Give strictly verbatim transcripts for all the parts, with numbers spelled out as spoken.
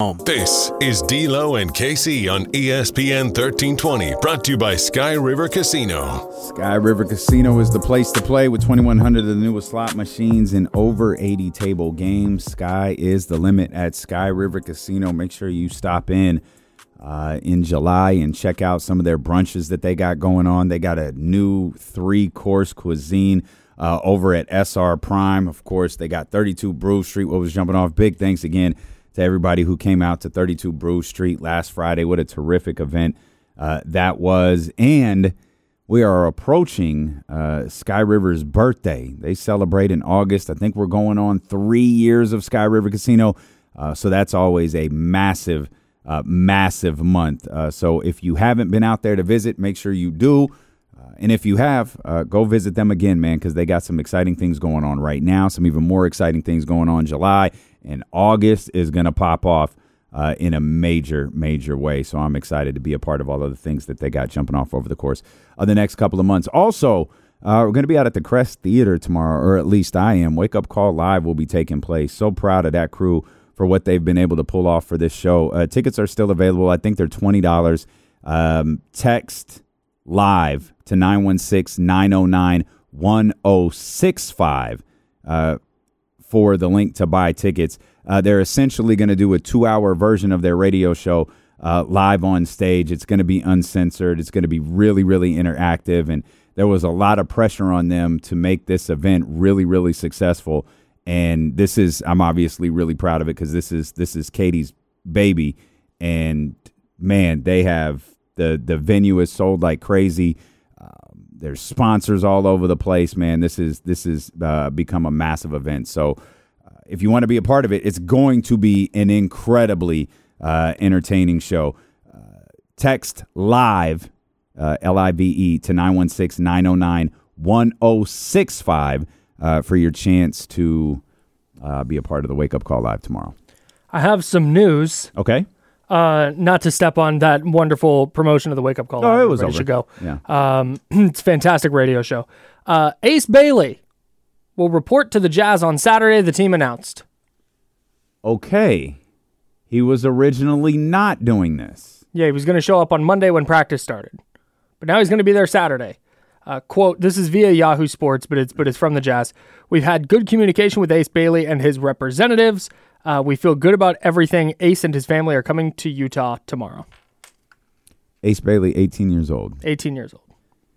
home. This is D-Lo and K C on E S P N thirteen twenty, brought to you by Sky River Casino. Sky River Casino is the place to play with twenty-one hundred of the newest slot machines and over eighty table games. Sky is the limit at Sky River Casino. Make sure you stop in uh, in July and check out some of their brunches that they got going on. They got a new three-course cuisine uh, over at S R Prime. Of course, they got thirty-two Brew Street, what was jumping off. Big thanks again to everybody who came out to thirty-two Brew Street last Friday. What a terrific event uh, that was. And we are approaching uh, Sky River's birthday. They celebrate in August. I think we're going on three years of Sky River Casino. Uh, so that's always a massive, uh, massive month. Uh, so if you haven't been out there to visit, make sure you do. Uh, and if you have, uh, go visit them again, man, because they got some exciting things going on right now, some even more exciting things going on in July. And August is going to pop off uh, in a major, major way. So I'm excited to be a part of all of the things that they got jumping off over the course of the next couple of months. Also, uh, we're going to be out at the Crest Theater tomorrow, or at least I am. Wake Up Call Live will be taking place. So proud of that crew for what they've been able to pull off for this show. Uh, tickets are still available. I think they're twenty dollars. Um, text live to nine one six, nine oh nine, one oh six five. Uh, for the link to buy tickets. Uh, they're essentially going to do a two-hour version of their radio show uh, live on stage. It's going to be uncensored. It's going to be really, really interactive. And there was a lot of pressure on them to make this event really, really successful. And this is, I'm obviously really proud of it because this is this is Katie's baby. And, man, they have, the, the venue is sold like crazy. There's sponsors all over the place, man. This is this has uh, become a massive event. So uh, if you want to be a part of it, it's going to be an incredibly uh, entertaining show. Uh, text live, uh, L I V E, to nine one six, nine oh nine, one oh six five uh, for your chance to uh, be a part of the Wake Up Call Live tomorrow. I have some news. Okay. Uh, not to step on that wonderful promotion of the Wake Up Call. Oh, it was over. Should go. Yeah. Um, it's a fantastic radio show. Uh, Ace Bailey will report to the Jazz on Saturday, the team announced. Okay. He was originally not doing this. Yeah, he was going to show up on Monday when practice started. But now he's going to be there Saturday. Uh, quote, this is via Yahoo Sports, but it's but it's from the Jazz. We've had good communication with Ace Bailey and his representatives. Uh, we feel good about everything. Ace and his family are coming to Utah tomorrow. Ace Bailey, eighteen years old. eighteen years old.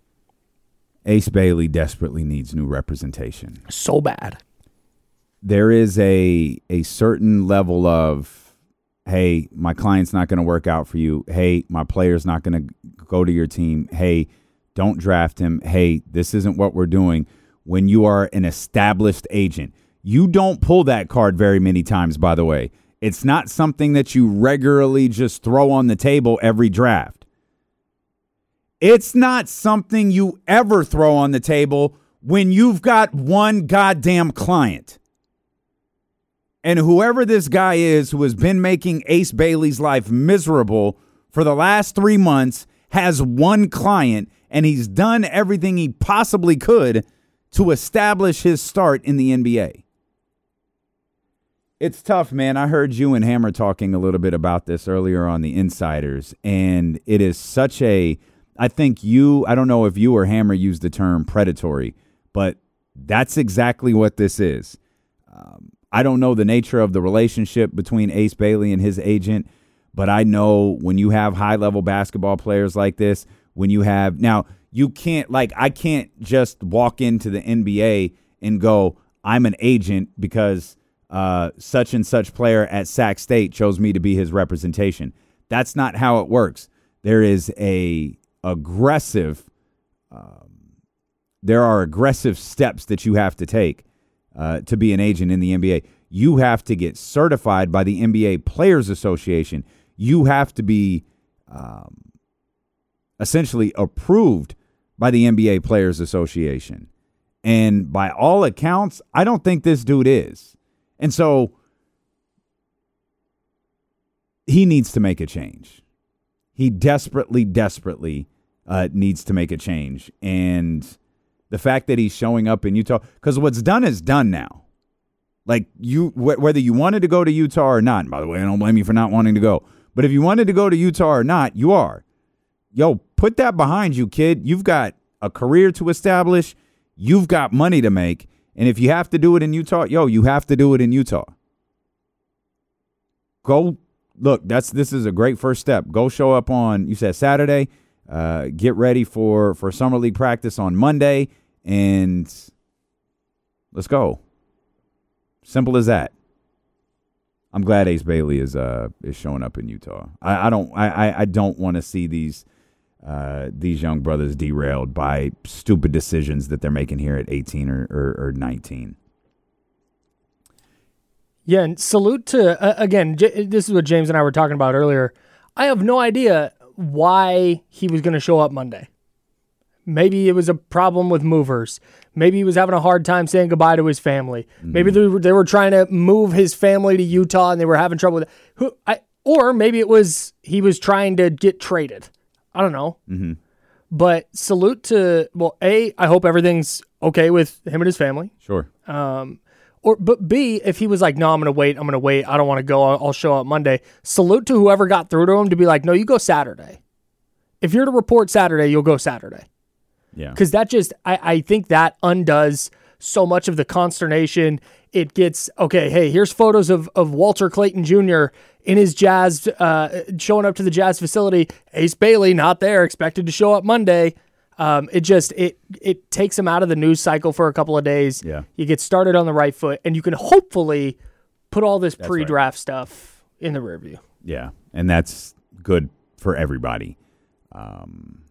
Ace Bailey desperately needs new representation. So bad. There is a a certain level of, hey, my client's not going to work out for you. Hey, my player's not going to go to your team. Hey, don't draft him. Hey, this isn't what we're doing. When you are an established agent, you don't pull that card very many times, by the way. It's not something that you regularly just throw on the table every draft. It's not something you ever throw on the table when you've got one goddamn client. And whoever this guy is who has been making Ace Bailey's life miserable for the last three months has one client, and he's done everything he possibly could to establish his start in the N B A. It's tough, man. I heard you and Hammer talking a little bit about this earlier on the Insiders, and it is such a, I think you, I don't know if you or Hammer used the term predatory, but that's exactly what this is. Um, I don't know the nature of the relationship between Ace Bailey and his agent, but I know when you have high-level basketball players like this, when you have, now, you can't, like, I can't just walk into the N B A and go, I'm an agent because Uh, such and such player at Sac State chose me to be his representation. That's not how it works. There is a aggressive, um, there are aggressive steps that you have to take uh, to be an agent in the N B A. You have to get certified by the N B A Players Association. You have to be um, essentially approved by the N B A Players Association. And by all accounts, I don't think this dude is. And so he needs to make a change. He desperately, desperately uh, needs to make a change. And the fact that he's showing up in Utah, because what's done is done now. Like, you, wh- whether you wanted to go to Utah or not, and by the way, I don't blame you for not wanting to go, but if you wanted to go to Utah or not, you are. Yo, put that behind you, kid. You've got a career to establish. You've got money to make. And if you have to do it in Utah, yo, you have to do it in Utah. Go, look, that's this is a great first step. Go show up on, you said Saturday. Uh, get ready for, for Summer League practice on Monday, and let's go. Simple as that. I'm glad Ace Bailey is uh is showing up in Utah. I, I don't I I don't want to see these uh these young brothers derailed by stupid decisions that they're making here at eighteen or or, or nineteen. Yeah, and salute to uh, again. J- this is what James and I were talking about earlier. I have no idea why he was going to show up Monday. Maybe it was a problem with movers. Maybe he was having a hard time saying goodbye to his family. Mm-hmm. Maybe they were, they were trying to move his family to Utah and they were having trouble with it. Who, I, or maybe it was he was trying to get traded. I don't know. Mm-hmm. But salute to, well, A, I hope everything's okay with him and his family. Sure. Um, or But B, if he was like, no, I'm going to wait. I'm going to wait. I don't want to go. I'll, I'll show up Monday. Salute to whoever got through to him to be like, no, you go Saturday. If you're to report Saturday, you'll go Saturday. Yeah. Because that just, I, I think that undoes so much of the consternation. It gets, okay, hey, here's photos of, of Walter Clayton Junior in his Jazz, uh, showing up to the Jazz facility. Ace Bailey, not there, expected to show up Monday. Um, it just, it it takes him out of the news cycle for a couple of days. Yeah. You get started on the right foot, and you can hopefully put all this That's pre-draft right. stuff in the rear view. Yeah, and that's good for everybody. Um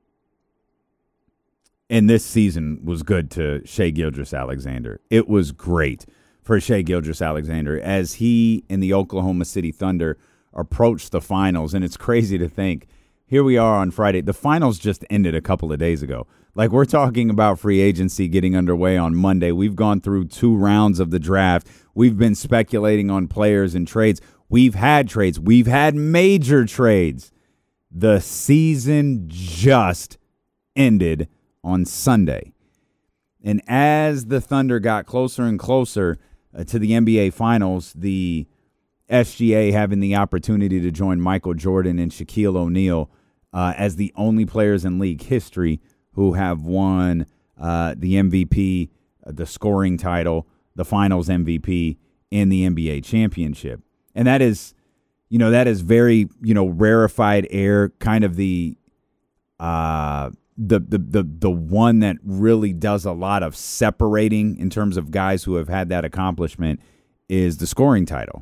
And this season was good to Shai Gilgeous-Alexander. It was great for Shai Gilgeous-Alexander as he and the Oklahoma City Thunder approached the finals. And it's crazy to think, here we are on Friday. The finals just ended a couple of days ago. Like, we're talking about free agency getting underway on Monday. We've gone through two rounds of the draft. We've been speculating on players and trades. We've had trades. We've had major trades. The season just ended on Sunday. And as the Thunder got closer and closer uh, to the N B A Finals, the S G A having the opportunity to join Michael Jordan and Shaquille O'Neal uh, as the only players in league history who have won uh, the M V P, uh, the scoring title, the Finals M V P, and the N B A championship. And that is, you know, that is very, you know, rarefied air, kind of the uh The, the the the one that really does a lot of separating in terms of guys who have had that accomplishment is the scoring title.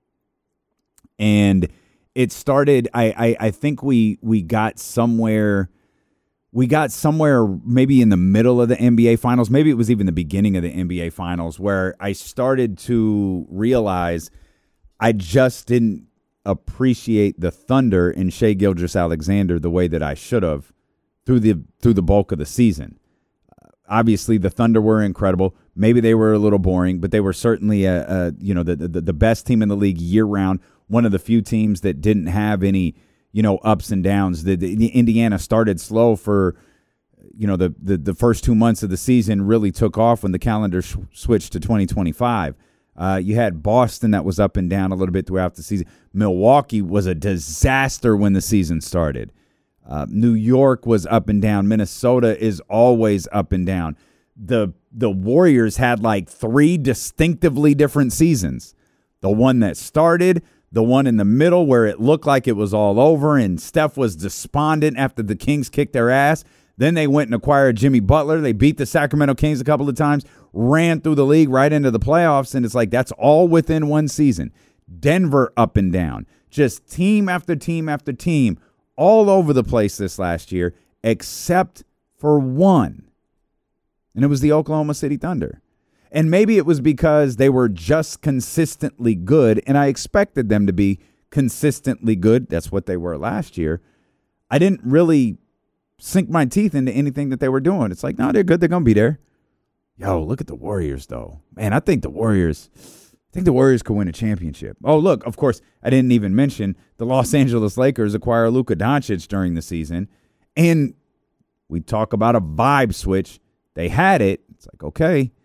And it started, I, I, I think we we got somewhere, we got somewhere maybe in the middle of the N B A Finals, maybe it was even the beginning of the N B A Finals, where I started to realize I just didn't appreciate the Thunder and Shai Gilgeous-Alexander the way that I should have through the through the bulk of the season. Uh, obviously, the Thunder were incredible. Maybe they were a little boring, but they were certainly a, a you know the, the the best team in the league year round. One of the few teams that didn't have any you know ups and downs. The, the, the Indiana started slow for you know the, the the first two months of the season. Really took off when the calendar sh- switched to twenty twenty-five. Uh, you had Boston that was up and down a little bit throughout the season. Milwaukee was a disaster when the season started. Uh, New York was up and down. Minnesota is always up and down. The the Warriors had like three distinctively different seasons. The one that started, the one in the middle where it looked like it was all over and Steph was despondent after the Kings kicked their ass. Then they went and acquired Jimmy Butler. They beat the Sacramento Kings a couple of times, ran through the league right into the playoffs, and it's like that's all within one season. Denver up and down. Just team after team after team all over the place this last year, except for one. And it was the Oklahoma City Thunder. And maybe it was because they were just consistently good, and I expected them to be consistently good. That's what they were last year. I didn't really sink my teeth into anything that they were doing. It's like, no, they're good. They're going to be there. Yo, look at the Warriors, though. Man, I think the Warriors... I think the Warriors could win a championship. Oh, look, of course, I didn't even mention the Los Angeles Lakers acquire Luka Doncic during the season. And we talk about a vibe switch. They had it. It's like, okay,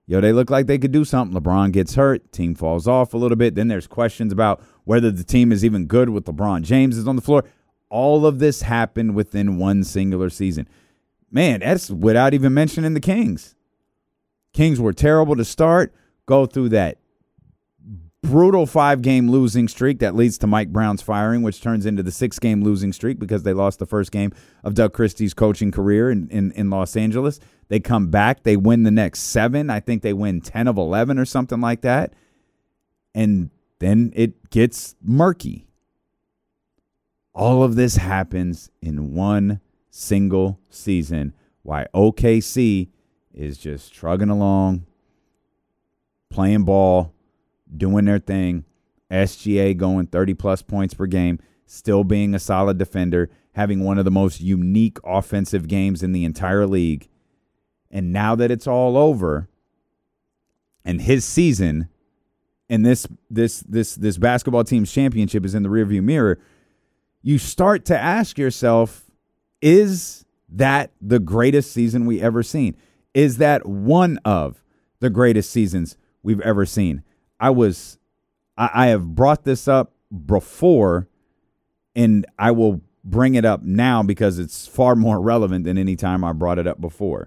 yo, they look like they could do something. LeBron gets hurt. Team falls off a little bit. Then there's questions about whether the team is even good with LeBron James is on the floor. All of this happened within one singular season. Man, that's without even mentioning the Kings. Kings were terrible to start, go through that brutal five-game losing streak that leads to Mike Brown's firing, which turns into the six-game losing streak because they lost the first game of Doug Christie's coaching career in, in, in Los Angeles. They come back. They win the next seven. I think they win ten of eleven or something like that. And then it gets murky. All of this happens in one single season. Why O K C is just trugging along, playing ball, doing their thing, S G A going thirty-plus points per game, still being a solid defender, having one of the most unique offensive games in the entire league. And now that it's all over, and his season and this this this this basketball team's championship is in the rearview mirror, you start to ask yourself, is that the greatest season we ever seen? Is that one of the greatest seasons we've ever seen? I was, I, I have brought this up before, and I will bring it up now because it's far more relevant than any time I brought it up before.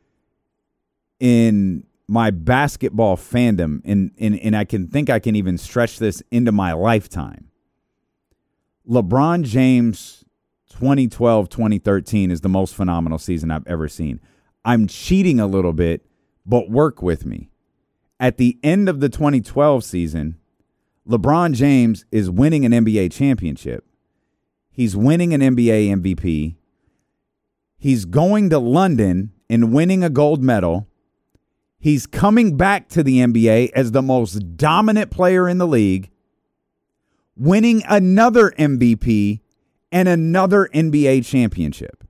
In my basketball fandom, and, and, and I can think I can even stretch this into my lifetime, LeBron James twenty twelve twenty thirteen is the most phenomenal season I've ever seen. I'm cheating a little bit, but work with me. At the end of the twenty twelve season, LeBron James is winning an N B A championship. He's winning an N B A M V P. He's going to London and winning a gold medal. He's coming back to the N B A as the most dominant player in the league, winning another M V P and another N B A championship.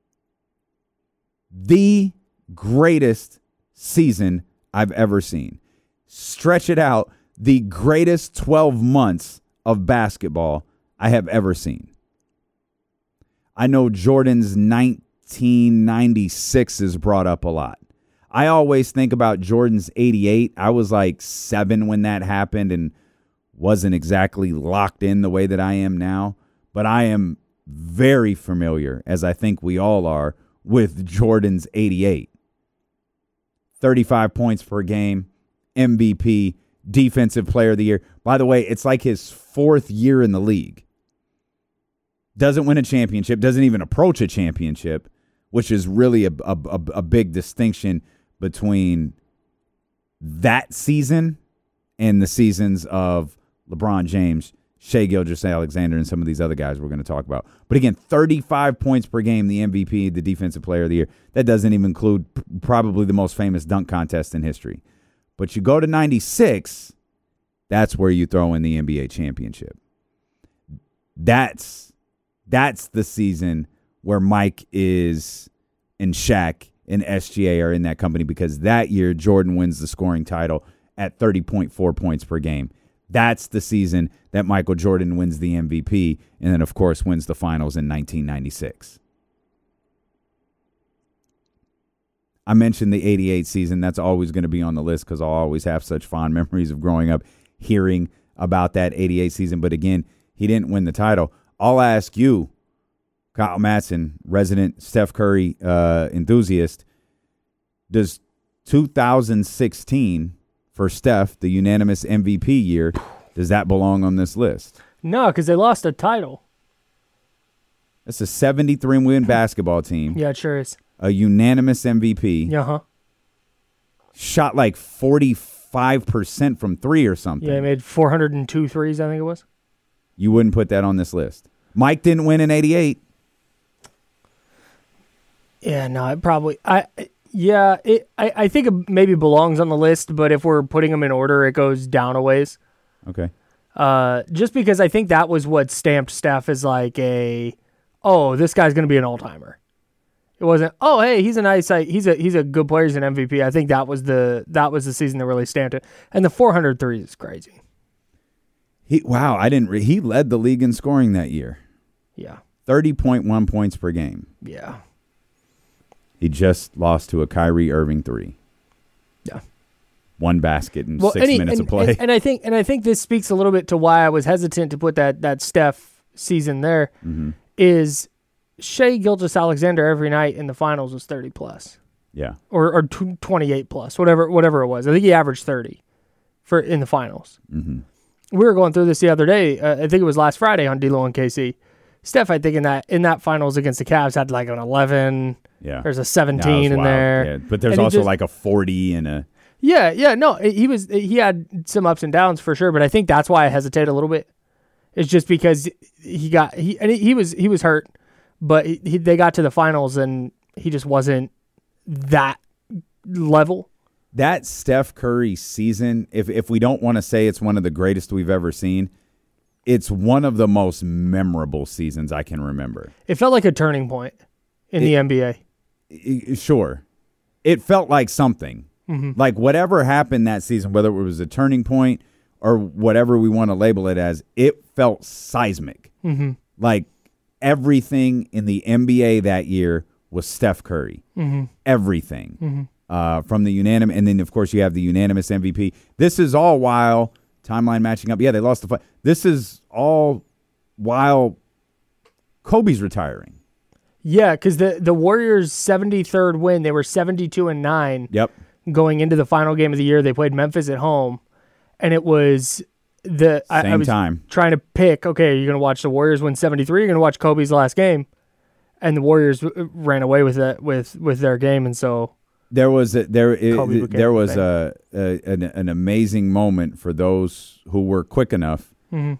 The greatest season I've ever seen. Stretch it out, the greatest twelve months of basketball I have ever seen. I know Jordan's nineteen ninety-six is brought up a lot. I always think about Jordan's eighty-eight. I was like seven when that happened and wasn't exactly locked in the way that I am now. But I am very familiar, as I think we all are, with Jordan's eighty-eight. thirty-five points per game, M V P, Defensive Player of the Year. By the way, it's like his fourth year in the league. Doesn't win a championship, doesn't even approach a championship, which is really a, a, a, a big distinction between that season and the seasons of LeBron James, Shai Gilgeous-Alexander, and some of these other guys we're going to talk about. But again, thirty-five points per game, the M V P, the Defensive Player of the Year. That doesn't even include p- probably the most famous dunk contest in history. But you go to ninety-six, that's where you throw in the N B A championship. That's that's the season where Mike is and Shaq and S G A are in that company, because that year Jordan wins the scoring title at thirty point four points per game. That's the season that Michael Jordan wins the M V P and then, of course, wins the finals in nineteen ninety-six. I mentioned the eighty-eight season. That's always going to be on the list because I'll always have such fond memories of growing up hearing about that eighty-eight season. But again, he didn't win the title. I'll ask you, Kyle Madsen, resident Steph Curry uh, enthusiast, does two thousand sixteen for Steph, the unanimous M V P year, does that belong on this list? No, because they lost a title. It's a seventy-three win basketball team. Yeah, it sure is. A unanimous M V P. Uh-huh. Shot like forty-five percent from three or something. Yeah, he made four hundred two threes, I think it was. You wouldn't put that on this list. Mike didn't win in eighty-eight. Yeah, no, it probably... I Yeah, it, I, I think it maybe belongs on the list, but if we're putting them in order, it goes down a ways. Okay. Uh, just because I think that was what stamped Steph as like a, oh, this guy's going to be an all-timer. It wasn't, oh, hey, he's a nice, he's a he's a good player, he's an M V P. I think that was the that was the season that really stamped it. And the four hundred threes is crazy. He wow, I didn't. Re- he led the league in scoring that year. Yeah. thirty point one points per game. Yeah. He just lost to a Kyrie Irving three. Yeah. one basket in well, six and he, minutes and, of play. And, and I think and I think this speaks a little bit to why I was hesitant to put that that Steph season there. Mm-hmm. Is Shai Gilgeous-Alexander every night in the finals was thirty plus. Yeah. Or or twenty-eight plus, whatever whatever it was. I think he averaged thirty for in the finals. Mm-hmm. We were going through this the other day. Uh, I think it was last Friday on D-Lo and K C. Steph, I think in that in that finals against the Cavs had like an eleven. Yeah. There's a seventeen no, in wild. there. Yeah. But there's and also just, like a forty and a Yeah, yeah, no, he was he had some ups and downs for sure, but I think that's why I hesitate a little bit. It's just because he got he and he was he was hurt, but he, he, they got to the finals and he just wasn't that level. That Steph Curry season, if if we don't want to say it's one of the greatest we've ever seen, it's one of the most memorable seasons I can remember. It felt like a turning point in it, the N B A. It, sure. It felt like something. Mm-hmm. Like whatever happened that season, whether it was a turning point or whatever we want to label it as, it felt seismic. Mm-hmm. Like everything in the N B A that year was Steph Curry. Mm-hmm. Everything. Mm-hmm. Uh, from the unanimous, and then of course you have the unanimous M V P. This is all while timeline matching up. Yeah, they lost the fight. This is all while Kobe's retiring. Yeah, because the the Warriors' seventy-third win, they were seventy-two and nine. Yep. Going into the final game of the year, they played Memphis at home, and it was the I, Same I was time. trying to pick. Okay, you're going to watch the Warriors win seventy-three. You're going to watch Kobe's last game, and the Warriors ran away with it with with their game, and so. There was a, there it, there was the a, a an, an amazing moment for those who were quick enough. Mm-hmm.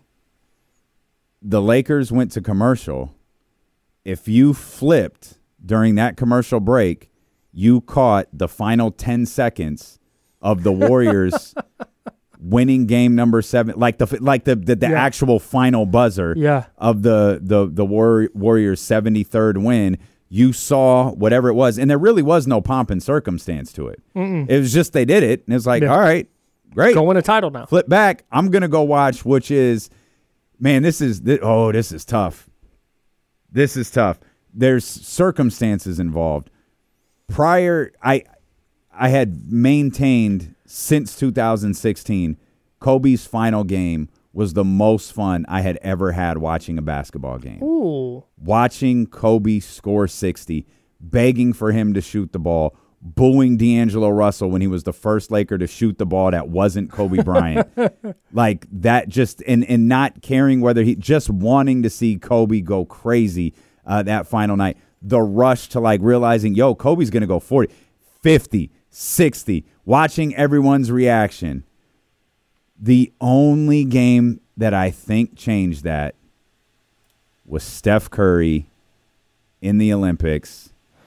The Lakers went to commercial. If you flipped during that commercial break, you caught the final ten seconds of the Warriors winning game number seven, like the like the the, the yeah. actual final buzzer yeah. of the the the War, Warriors' seventy-third win. You saw whatever it was, and there really was no pomp and circumstance to it. Mm-mm. It was just they did it, and it's like, yeah. all right, great. Go win a title now. Flip back. I'm going to go watch, which is, man, this is, this, oh, this is tough. This is tough. There's circumstances involved. Prior, I, I had maintained since two thousand sixteen, Kobe's final game was the most fun I had ever had watching a basketball game. Ooh. Watching Kobe score sixty, begging for him to shoot the ball, booing D'Angelo Russell when he was the first Laker to shoot the ball that wasn't Kobe Bryant. Like that just, and, and not caring whether he, just wanting to see Kobe go crazy uh, that final night. The rush to like realizing, yo, Kobe's going to go forty, fifty, sixty, watching everyone's reaction. The only game that I think changed that was Steph Curry in the Olympics.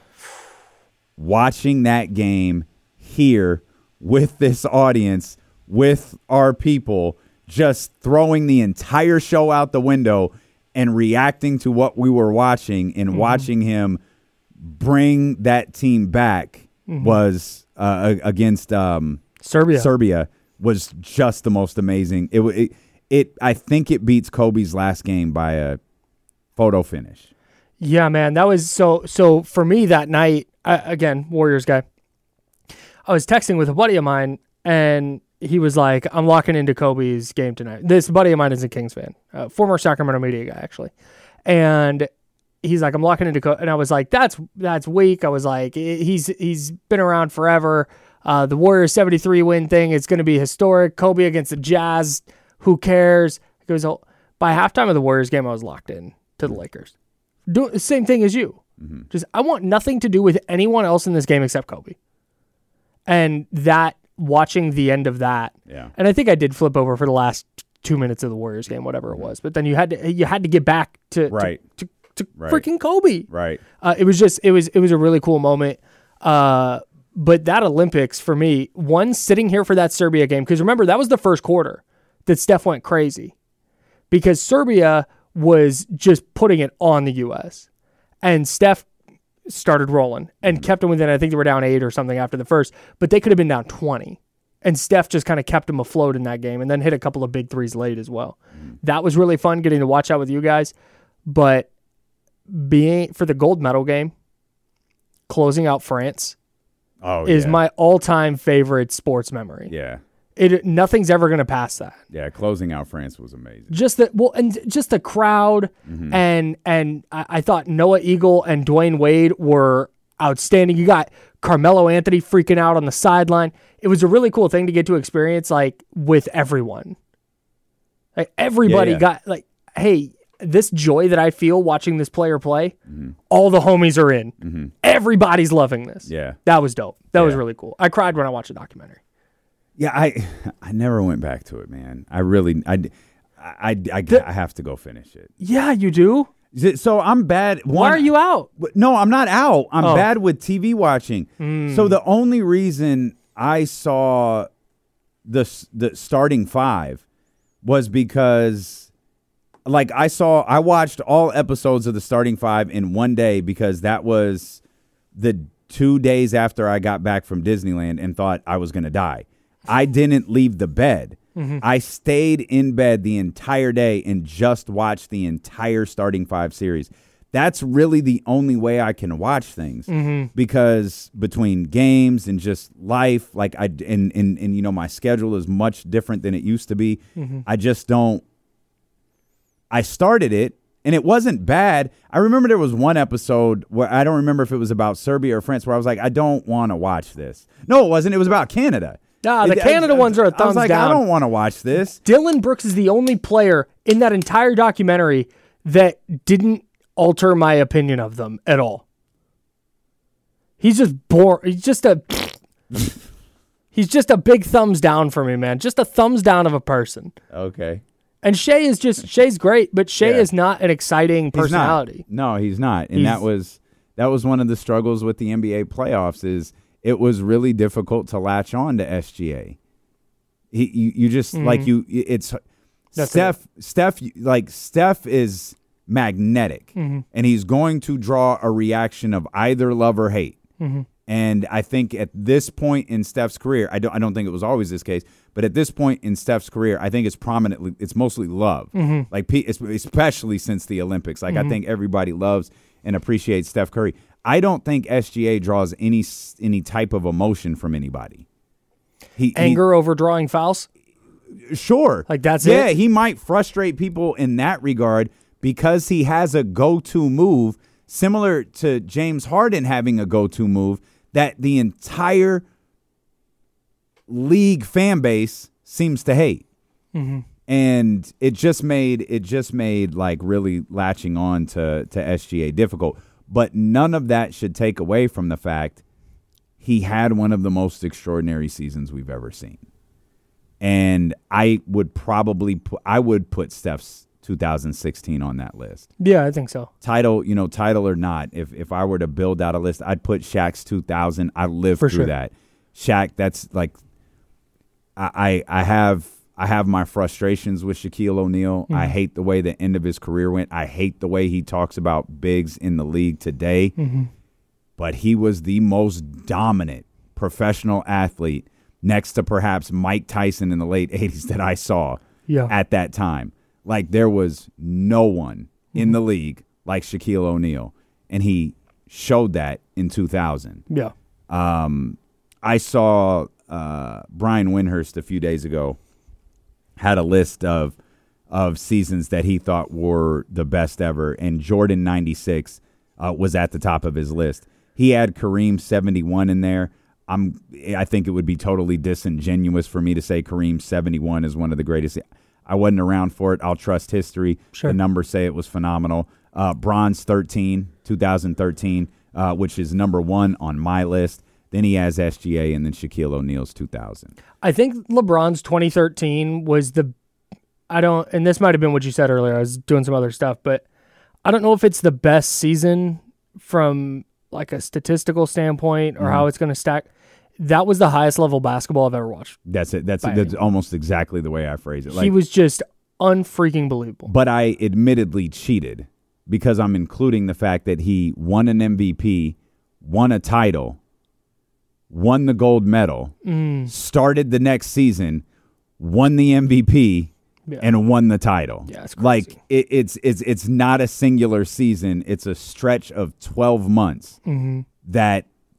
Watching that game here with this audience, with our people, just throwing the entire show out the window and reacting to what we were watching and mm-hmm. watching him bring that team back mm-hmm. was uh, against um, Serbia. Serbia. Was just the most amazing. It, it it I think it beats Kobe's last game by a photo finish. Yeah, man, that was so. So for me that night, I, again, Warriors guy. I was texting with a buddy of mine, and he was like, "I'm locking into Kobe's game tonight." This buddy of mine is a Kings fan, uh, former Sacramento media guy actually, and he's like, "I'm locking into Kobe," and I was like, "That's that's weak." I was like, "He's he's been around forever." Uh, the Warriors seventy-three win thing is going to be historic. Kobe against the Jazz. Who cares? It goes, oh, by halftime of the Warriors game, I was locked in to the Lakers. Do the same thing as you. Mm-hmm. Just I want nothing to do with anyone else in this game except Kobe. And that, watching the end of that, yeah. And I think I did flip over for the last two minutes of the Warriors game, whatever it was. But then you had to you had to get back to right. to, to, to right. freaking Kobe. Right. Uh, it was just it was it was a really cool moment. Uh, But that Olympics, for me, one, sitting here for that Serbia game, because remember, that was the first quarter that Steph went crazy because Serbia was just putting it on the U S And Steph started rolling and kept them within, I think they were down eight or something after the first, but they could have been down twenty. And Steph just kind of kept them afloat in that game and then hit a couple of big threes late as well. Mm. That was really fun getting to watch out with you guys. But being for the gold medal game, closing out France, oh, is yeah. my all-time favorite sports memory. Yeah. It nothing's ever going to pass that. Yeah, closing out France was amazing. Just the well, and just the crowd, Mm-hmm. and and I, I thought Noah Eagle and Dwayne Wade were outstanding. You got Carmelo Anthony freaking out on the sideline. It was a really cool thing to get to experience, like with everyone. Like everybody Yeah, yeah. got like, hey, this joy that I feel watching this player play, Mm-hmm. all the homies are in. Mm-hmm. Everybody's loving this. Yeah. That was dope. That was Yeah. really cool. I cried when I watched the documentary. Yeah, I I never went back to it, man. I really I I, I, I, I have to go finish it. Yeah, you do. So I'm bad. One, Why are you out? No, I'm not out. I'm Oh. bad with T V watching. So the only reason I saw the the starting five was because, like, I saw I watched all episodes of the starting five in one day because that was the two days after I got back from Disneyland and thought I was going to die. I didn't leave the bed. Mm-hmm. I stayed in bed the entire day and just watched the entire starting five series. That's really the only way I can watch things Mm-hmm. because between games and just life, like I and, and and you know my schedule is much different than it used to be. Mm-hmm. I just don't. I started it and it wasn't bad. I remember there was one episode where I don't remember if it was about Serbia or France where I was like, I don't want to watch this. No, it wasn't. It was about Canada. Nah, the It- Canada I- ones are a I thumbs was like, down. I don't want to watch this. Dylan Brooks is the only player in that entire documentary that didn't alter my opinion of them at all. He's just bored. He's just a. He's just a big thumbs down for me, man. Just a thumbs down of a person. Okay. And Shea is just Shea's great, but Shea Yeah. is not an exciting He's not. personality. No, he's not. And He's- that was that was one of the struggles with the N B A playoffs is it was really difficult to latch on to S G A. He you, you just like you it's Mm-hmm. That's Steph Steph like Steph is magnetic Mm-hmm. and he's going to draw a reaction of either love or hate. Mm-hmm. And I think at this point in Steph's career, I don't I don't think it was always this case, but at this point in Steph's career, I think it's prominently it's mostly love. Mm-hmm. Like pe- especially since the Olympics. Like I think everybody loves and appreciates Steph Curry. I don't think S G A draws any any type of emotion from anybody. He, Anger over drawing fouls. he sure. Like, that's yeah, it? he might frustrate people in that regard because he has a go-to move similar to James Harden having a go-to move that the entire league fan base seems to hate. Mm-hmm. And it just made it just made like really latching on to, to S G A difficult. But none of that should take away from the fact he had one of the most extraordinary seasons we've ever seen. And I would probably put, I would put Steph's two thousand sixteen on that list. Yeah, I think so. Title, you know, title or not, if if I were to build out a list, I'd put Shaq's two thousand. I lived For through sure. that. Shaq, that's like I I, I have I have my frustrations with Shaquille O'Neal. Mm-hmm. I hate the way the end of his career went. I hate the way he talks about bigs in the league today. Mm-hmm. But he was the most dominant professional athlete next to perhaps Mike Tyson in the late eighties that I saw Yeah. at that time. Like there was no one in the league like Shaquille O'Neal, and he showed that in two thousand. Yeah. Um, I saw uh, Brian Windhurst a few days ago had a list of of seasons that he thought were the best ever, and Jordan ninety-six uh, was at the top of his list. He had Kareem seventy-one in there. I'm, I think it would be totally disingenuous for me to say Kareem seventy-one is one of the greatest. I wasn't around for it. I'll trust history. Sure. The numbers say it was phenomenal. Uh, Bronze thirteen, two thousand thirteen, uh, which is number one on my list. Then he has S G A and then Shaquille O'Neal's two thousand. I think LeBron's twenty thirteen was the, I don't, and this might have been what you said earlier. I was doing some other stuff, but I don't know if it's the best season from like a statistical standpoint or Mm-hmm. how it's going to stack. That was the highest level basketball I've ever watched. That's it. That's By that's any almost exactly the way I phrase it. he was just unfreaking believable. But I admittedly cheated because I'm including the fact that he won an M V P, won a title, won the gold medal, Mm. started the next season, won the M V P, Yeah. and won the title. Yeah, it's crazy. Like it, it's it's it's not a singular season. It's a stretch of twelve months Mm-hmm. that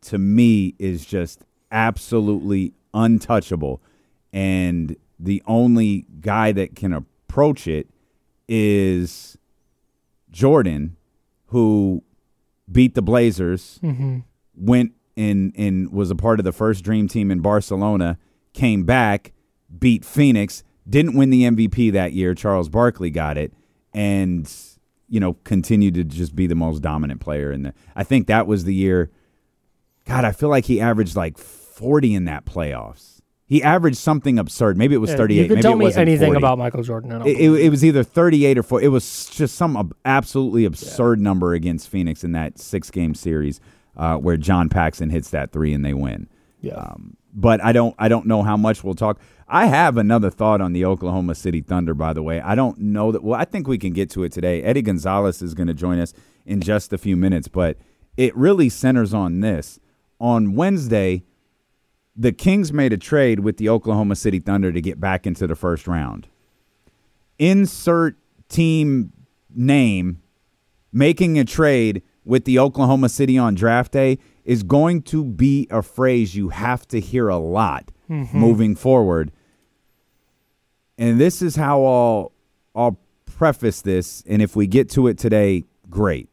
to me, is just absolutely untouchable. And the only guy that can approach it is Jordan, who beat the Blazers, mm-hmm. went and, and was a part of the first Dream Team in Barcelona, came back, beat Phoenix, didn't win the M V P that year. Charles Barkley got it, and you know continued to just be the most dominant player. In the, I think that was the year. God, I feel like he averaged like forty in that playoffs. He averaged something absurd. Maybe it was yeah, thirty-eight. You could Maybe tell it me wasn't anything forty. about Michael Jordan. I don't It, it, it was either thirty-eight or forty. It was just some absolutely absurd yeah. number against Phoenix in that six-game series uh, where John Paxson hits that three and they win. Yeah. Um, but I don't. I don't know how much we'll talk. I have another thought on the Oklahoma City Thunder. By the way, I don't know that. Well, I think we can get to it today. Eddie Gonzalez is going to join us in just a few minutes, but it really centers on this. On Wednesday, the Kings made a trade with the Oklahoma City Thunder to get back into the first round. Insert team name making a trade with the Oklahoma City on draft day is going to be a phrase you have to hear a lot mm-hmm. moving forward. And this is how I'll, I'll preface this, and if we get to it today, great.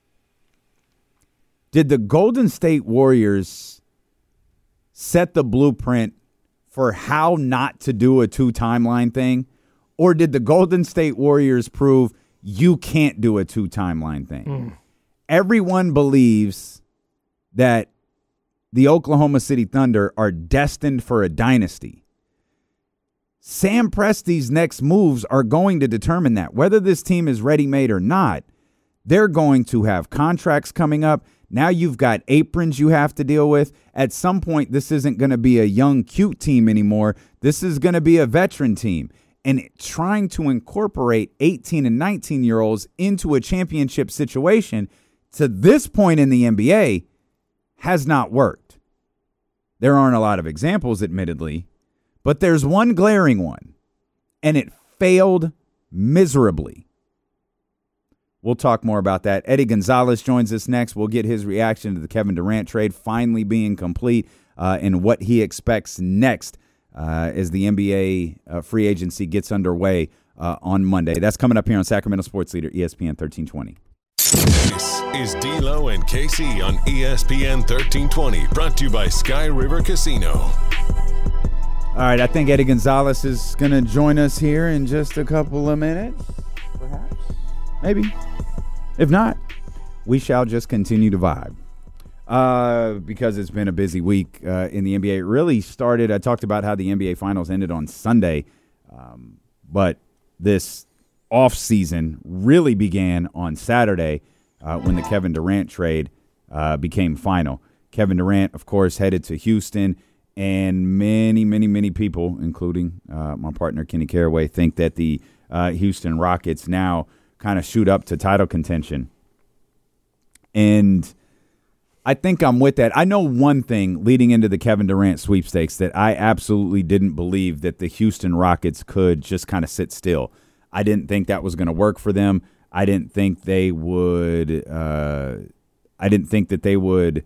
Did the Golden State Warriors set the blueprint for how not to do a two-timeline thing? Or did the Golden State Warriors prove you can't do a two-timeline thing? Mm. Everyone believes that the Oklahoma City Thunder are destined for a dynasty. Sam Presti's next moves are going to determine that. Whether this team is ready-made or not, they're going to have contracts coming up. Now you've got aprons you have to deal with. At some point, this isn't going to be a young, cute team anymore. This is going to be a veteran team. And trying to incorporate eighteen and nineteen-year-olds into a championship situation to this point in the N B A has not worked. There aren't a lot of examples, admittedly, but there's one glaring one, and it failed miserably. We'll talk more about that. Eddie Gonzalez joins us next. We'll get his reaction to the Kevin Durant trade finally being complete uh, and what he expects next uh, as the N B A uh, free agency gets underway uh, on Monday. That's coming up here on Sacramento Sports Leader, E S P N thirteen twenty. This is D'Lo and K C on E S P N thirteen twenty, brought to you by Sky River Casino. All right, I think Eddie Gonzalez is going to join us here in just a couple of minutes, perhaps. Maybe. If not, we shall just continue to vibe uh, because it's been a busy week uh, in the N B A. It really started, I talked about how the N B A Finals ended on Sunday, um, but this offseason really began on Saturday uh, when the Kevin Durant trade uh, became final. Kevin Durant, of course, headed to Houston, and many, many, many people, including uh, my partner Kenny Caraway, think that the uh, Houston Rockets now kind of shoot up to title contention. And I think I'm with that. I know one thing leading into the Kevin Durant sweepstakes that I absolutely didn't believe that the Houston Rockets could just kind of sit still. I didn't think that was going to work for them. I didn't think they would uh, I didn't think that they would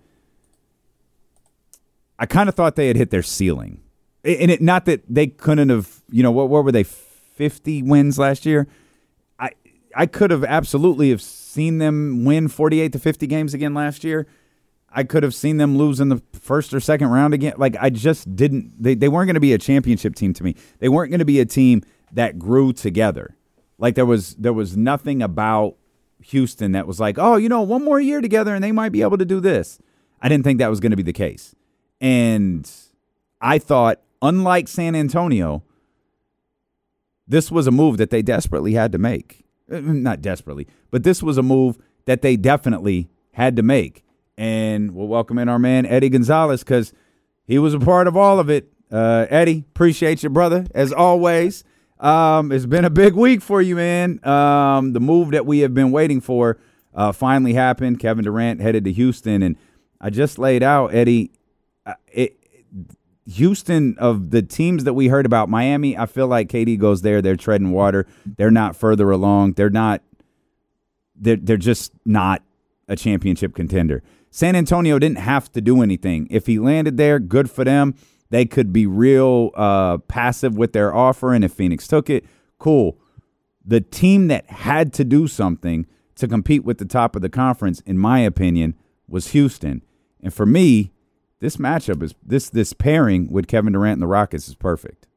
I kind of thought they had hit their ceiling. And it not that they couldn't have, you know, what, what were they, fifty wins last year? I could have absolutely have seen them win forty-eight to fifty games again last year. I could have seen them lose in the first or second round again. Like, I just didn't – they they weren't going to be a championship team to me. They weren't going to be a team that grew together. Like, there was there was nothing about Houston that was like, oh, you know, one more year together and they might be able to do this. I didn't think that was going to be the case. And I thought, unlike San Antonio, this was a move that they desperately had to make. Not desperately, but this was a move that they definitely had to make. And we'll welcome in our man, Eddie Gonzalez, because he was a part of all of it. Uh, Eddie, appreciate you, brother, as always. Um, it's been a big week for you, man. Um, the move that we have been waiting for uh, finally happened. Kevin Durant headed to Houston, and I just laid out, Eddie, uh, it, Houston, of the teams that we heard about, Miami, I feel like K D goes there. They're treading water. They're not further along. They're not. They're they're just not a championship contender. San Antonio didn't have to do anything. If he landed there, good for them. They could be real uh, passive with their offer, and if Phoenix took it, cool. The team that had to do something to compete with the top of the conference, in my opinion, was Houston. And for me, this matchup is this this pairing with Kevin Durant and the Rockets is perfect.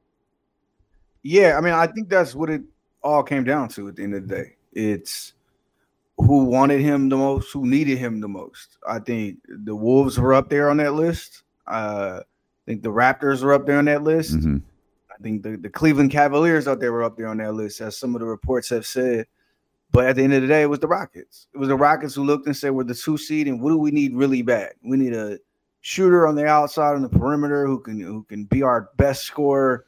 Yeah, I mean, I think that's what it all came down to at the end of the day. It's who wanted him the most, who needed him the most. I think the Wolves were up there on that list. Uh, I think the Raptors were up there on that list. Mm-hmm. I think the, the Cleveland Cavaliers out there were up there on that list, as some of the reports have said. But at the end of the day, it was the Rockets. It was the Rockets who looked and said, we're the two seed, and what do we need really bad? We need a shooter on the outside on the perimeter who can who can be our best scorer,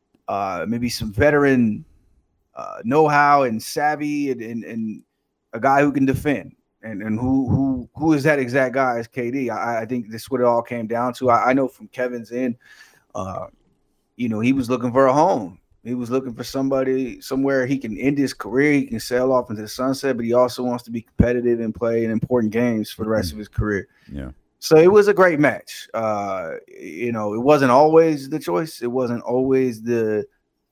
uh, maybe some veteran uh, know-how and savvy, and, and, and a guy who can defend. And and who who who is that exact guy is K D. I, I think this is what it all came down to. I, I know from Kevin's end, uh, you know, he was looking for a home. He was looking for somebody, somewhere he can end his career. He can sail off into the sunset, but he also wants to be competitive and play in important games for the rest of his career. Yeah. So it was a great match. Uh, you know, it wasn't always the choice. It wasn't always the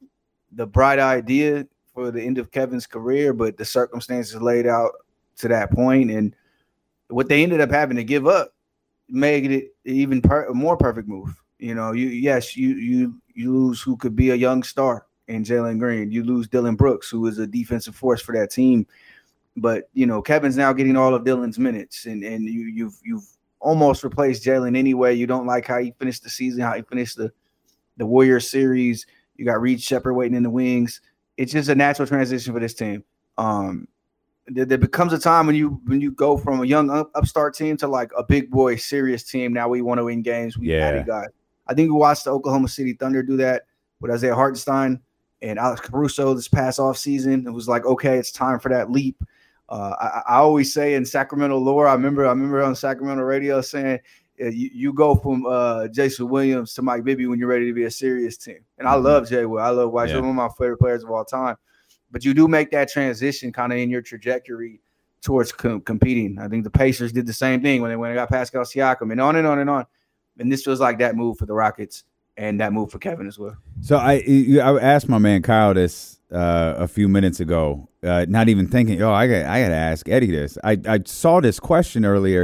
the bright idea for the end of Kevin's career, but the circumstances laid out to that point, and what they ended up having to give up made it even per- a more perfect move. You know, you yes, you you you lose who could be a young star in Jalen Green. You lose Dylan Brooks, who is a defensive force for that team. But you know, Kevin's now getting all of Dylan's minutes, and and you you've you've almost replaced Jalen anyway. You don't like how he finished the season, how he finished the the Warriors series. You got Reed Shepherd waiting in the wings. It's just a natural transition for this team. Um, there, there becomes a time when you when you go from a young up, upstart team to like a big boy serious team. Now we want to win games. We Yeah. guys. I think we watched the Oklahoma City Thunder do that with Isaiah Hartenstein and Alex Caruso this past offseason. It was like, okay, it's time for that leap. Uh, I, I always say in Sacramento lore, I remember I remember on Sacramento radio saying, uh, you, you go from uh, Jason Williams to Mike Bibby when you're ready to be a serious team. And I love Jay Will. I love White. Yeah. One of my favorite players of all time. But you do make that transition kind of in your trajectory towards com- competing. I think the Pacers did the same thing when they, when they got Pascal Siakam, and on and on and on. And this feels like that move for the Rockets and that move for Kevin as well. So I I asked my man Kyle this uh, a few minutes ago, uh, not even thinking, oh, I got I got to ask Eddie this. I, I saw this question earlier,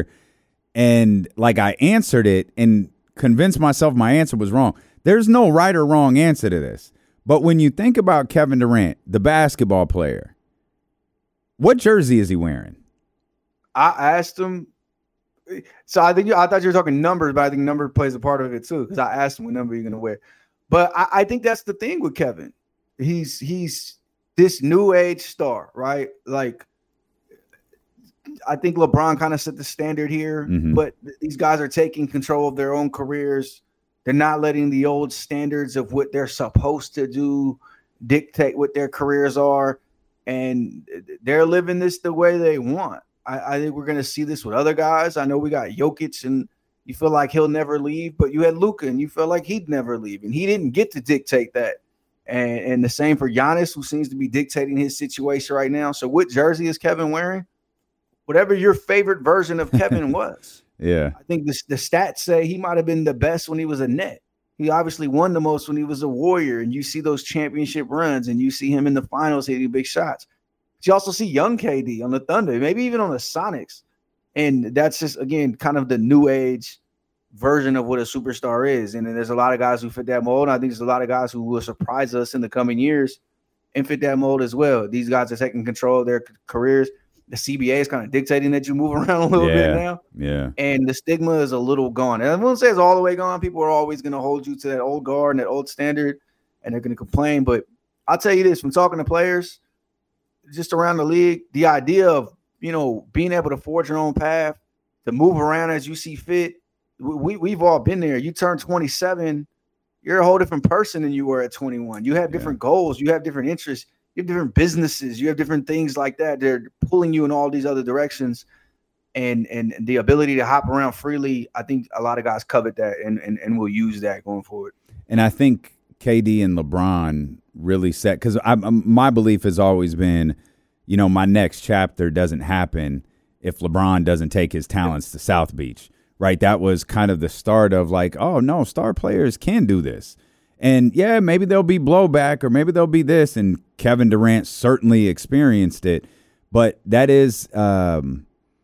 and like I answered it and convinced myself my answer was wrong. There's no right or wrong answer to this. But when you think about Kevin Durant, the basketball player, what jersey is he wearing? I asked him. So I think you, I thought you were talking numbers, but I think number plays a part of it too, because I asked him what number you're going to wear. But I, I think that's the thing with Kevin. He's he's this new age star, right? Like, I think LeBron kind of set the standard here, Mm-hmm. but th- these guys are taking control of their own careers. They're not letting the old standards of what they're supposed to do dictate what their careers are, and they're living this the way they want. I, I think we're going to see this with other guys. I know we got Jokic, and you feel like he'll never leave, but you had Luka, and you feel like he'd never leave, and he didn't get to dictate that. And, and the same for Giannis, who seems to be dictating his situation right now. So what jersey is Kevin wearing? Whatever your favorite version of Kevin was. Yeah. I think the, the stats say he might have been the best when he was a Net. He obviously won the most when he was a Warrior, and you see those championship runs, and you see him in the finals hitting big shots. But you also see young K D on the Thunder, maybe even on the Sonics. And that's just, again, kind of the new age version of what a superstar is. And then there's a lot of guys who fit that mold. And I think there's a lot of guys who will surprise us in the coming years and fit that mold as well. These guys are taking control of their careers. The C B A is kind of dictating that you move around a little yeah. bit now. Yeah. And the stigma is a little gone. And I wouldn't say it's all the way gone. People are always going to hold you to that old guard and that old standard, and they're going to complain. But I'll tell you this, from talking to players just around the league, the idea of, you know, being able to forge your own path, to move around as you see fit, we, we've all been there. You turn twenty-seven, you're a whole different person than you were at twenty-one. You have different yeah. goals. You have different interests. You have different businesses. You have different things like that. They're pulling you in all these other directions. And and the ability to hop around freely, I think a lot of guys covet that and, and, and will use that going forward. And I think K D and LeBron really set, because my belief has always been, you know, my next chapter doesn't happen if LeBron doesn't take his talents to South Beach, right? That was kind of the start of like, oh, no, star players can do this. And, yeah, maybe there'll be blowback or maybe there'll be this, and Kevin Durant certainly experienced it. But that is um,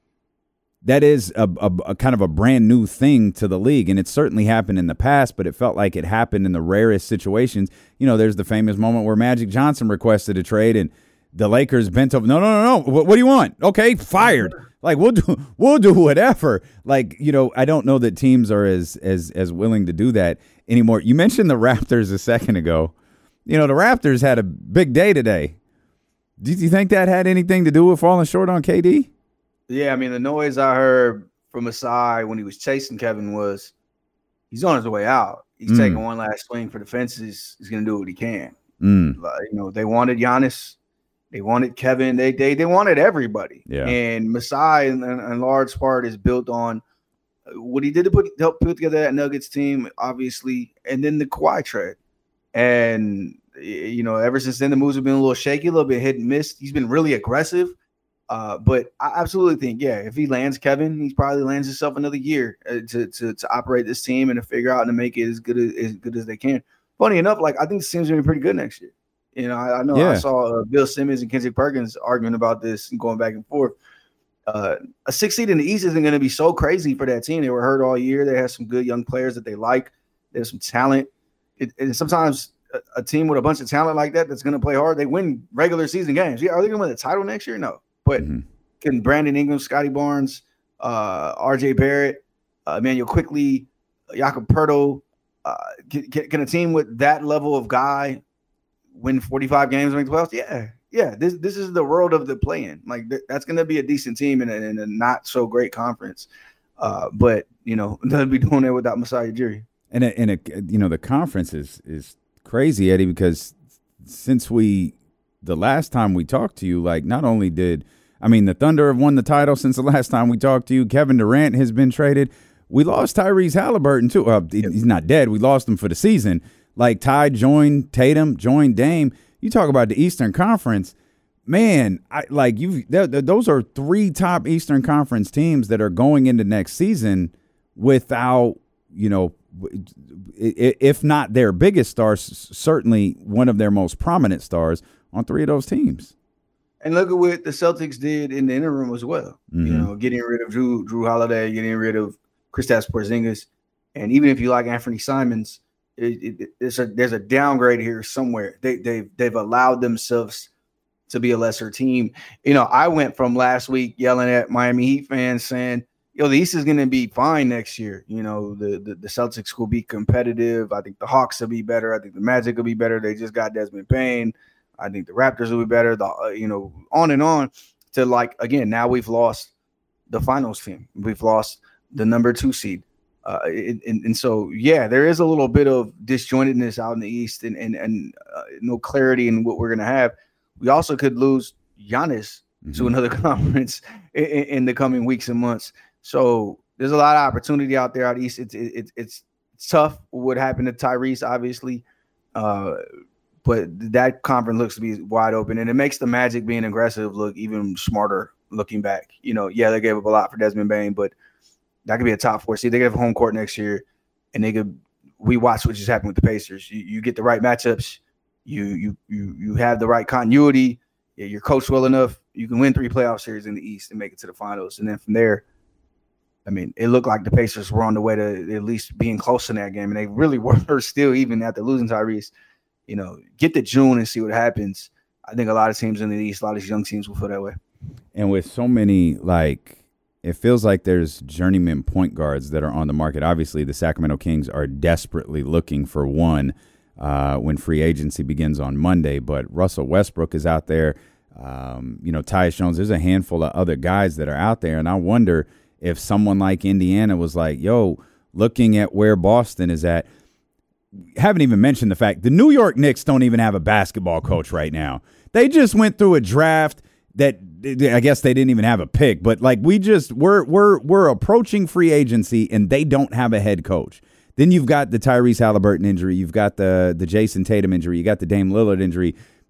that is a, a, a kind of a brand new thing to the league, and it certainly happened in the past, but it felt like it happened in the rarest situations. You know, there's the famous moment where Magic Johnson requested a trade, and the Lakers bent over. No, no, no, no. What, what do you want? Okay, fired. Like we'll do, we'll do whatever. Like, you know, I don't know that teams are as as as willing to do that anymore. You mentioned the Raptors a second ago. You know, the Raptors had a big day today. Do you think that had anything to do with falling short on K D? Yeah, I mean, the noise I heard from Masai when he was chasing Kevin was he's on his way out. He's mm. taking one last swing for the fences. He's going to do what he can. Mm. Like, you know, they wanted Giannis. They wanted Kevin. They they they wanted everybody. Yeah. And Masai, in, in large part, is built on what he did to put help put together that Nuggets team, obviously, and then the Kawhi trade. And, you know, ever since then, the moves have been a little shaky, a little bit hit and miss. He's been really aggressive. Uh, but I absolutely think, yeah, if he lands Kevin, he probably lands himself another year uh, to, to to operate this team and to figure out and to make it as good as, as good as they can. Funny enough, like I think the team's gonna be pretty good next year. You know, I, I know yeah. I saw uh, Bill Simmons and Kendrick Perkins arguing about this and going back and forth. Uh, a six seed in the East isn't going to be so crazy for that team. They were hurt all year. They have some good young players that they like. There's some talent. It, and sometimes a, a team with a bunch of talent like that that's going to play hard, they win regular season games. Yeah, are they going to win the title next year? No. But mm-hmm. can Brandon Ingram, Scotty Barnes, uh, R J Barrett, uh, Emmanuel Quickly, Jakob Poeltl, uh, can, can a team with that level of guy win forty-five games and make the playoffs? Yeah. Yeah, this this is the world of the play-in. Like th- that's going to be a decent team in a, in a not so great conference, uh, but you know they'll be doing it without Masai Ujiri. And a, and a, you know the conference is is crazy, Eddie, because since we the last time we talked to you, like not only did I mean the Thunder have won the title since the last time we talked to you. Kevin Durant has been traded. We lost Tyrese Halliburton too. Uh, he's not dead. We lost him for the season. Like Ty joined Tatum, joined Dame. You talk about the Eastern Conference, man. I like you. Those are three top Eastern Conference teams that are going into next season without, you know, if not their biggest stars, certainly one of their most prominent stars on three of those teams. And look at what the Celtics did in the interim as well. Mm-hmm. You know, getting rid of Drew Drew Holiday, getting rid of Kristaps Porzingis, and even if you like Anthony Simons. It, it, it's a, there's a downgrade here somewhere. They, they've they've allowed themselves to be a lesser team. You know, I went from last week yelling at Miami Heat fans saying, "Yo, the East is going to be fine next year. You know, the, the the Celtics will be competitive. I think the Hawks will be better. I think the Magic will be better. They just got Desmond Bane. I think the Raptors will be better. The uh, you know, on and on to like again. Now we've lost the finals team. We've lost the number two seed." Uh, and, and so, yeah, there is a little bit of disjointedness out in the East and and, and uh, no clarity in what we're going to have. We also could lose Giannis mm-hmm. to another conference in, in the coming weeks and months. So there's a lot of opportunity out there out East. It's it, it's, it's tough what happened to Tyrese, obviously, uh, but that conference looks to be wide open. And it makes the Magic being aggressive look even smarter looking back. You know, yeah, they gave up a lot for Desmond Bane, but that could be a top four seed. They could have a home court next year, and they could. We watch what just happened with the Pacers. You, you get the right matchups. You you you you have the right continuity. You're coached well enough. You can win three playoff series in the East and make it to the finals. And then from there, I mean, it looked like the Pacers were on the way to at least being close in that game, and they really were still, even after losing Tyrese. You know, get to June and see what happens. I think a lot of teams in the East, a lot of these young teams will feel that way. And with so many, like. It feels like there's journeyman point guards that are on the market. Obviously, the Sacramento Kings are desperately looking for one uh, when free agency begins on Monday. But Russell Westbrook is out there. Um, you know, Tyus Jones. There's a handful of other guys that are out there. And I wonder if someone like Indiana was like, yo, looking at where Boston is at, haven't even mentioned the fact the New York Knicks don't even have a basketball coach right now. They just went through a draft that I guess they didn't even have a pick, but like we just we're we're we're approaching free agency and they don't have a head coach. Then you've got the Tyrese Halliburton injury, you've got the the Jason Tatum injury, you got the Dame Lillard injury.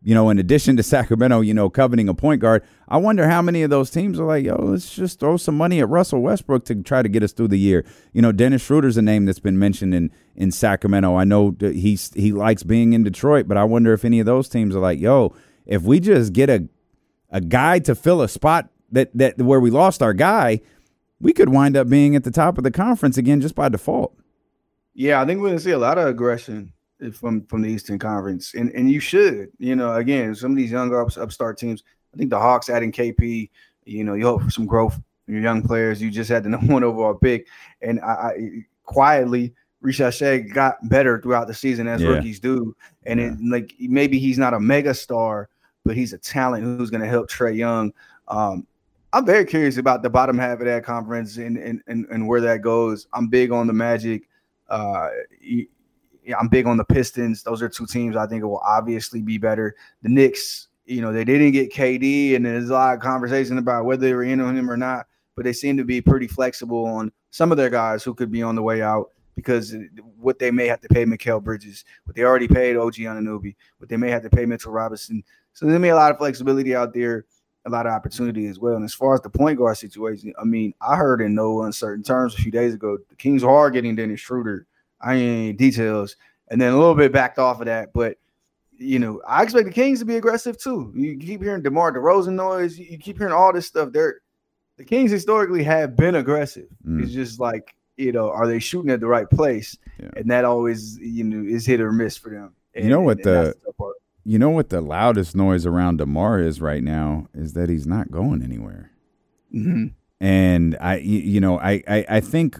you know, in addition to Sacramento, you know, coveting a point guard, I wonder how many of those teams are like, yo, let's just throw some money at Russell Westbrook to try to get us through the year. You know, Dennis Schroeder's a name that's been mentioned in, in Sacramento. I know that he's, he likes being in Detroit, but I wonder if any of those teams are like, yo, if we just get a a guy to fill a spot that, that where we lost our guy, we could wind up being at the top of the conference again just by default. Yeah, I think we're going to see a lot of aggression from from the Eastern Conference, and and you should, you know, again, some of these young ups, upstart teams. I think the Hawks adding K P, you know, you hope for some growth in your young players. You just had the number one overall pick, and I, I quietly, Rishad Shea got better throughout the season as yeah. rookies do, and yeah. it, like maybe he's not a mega star, but he's a talent who's going to help Trae Young. Um, I'm very curious about the bottom half of that conference and and and, and where that goes. I'm big on the Magic. Uh, Yeah, I'm big on the Pistons. Those are two teams I think it will obviously be better. The Knicks, you know, they didn't get K D, and there's a lot of conversation about whether they were in on him or not, but they seem to be pretty flexible on some of their guys who could be on the way out because what they may have to pay Mikal Bridges, what they already paid O G Anunoby, what they may have to pay Mitchell Robinson. So there's may be a lot of flexibility out there, a lot of opportunity as well. And as far as the point guard situation, I mean, I heard in no uncertain terms a few days ago, the Kings are getting Dennis Schroeder. I ain't details, and then a little bit backed off of that. But, you know, I expect the Kings to be aggressive too. You keep hearing DeMar DeRozan noise. You keep hearing all this stuff. They're, the Kings historically have been aggressive. Mm. It's just like, you know, are they shooting at the right place? Yeah. And that always, you know, is hit or miss for them. And, you know what and, the, and the you know what the loudest noise around DeMar is right now is that he's not going anywhere. Mm-hmm. And I, you know, I, I, I think.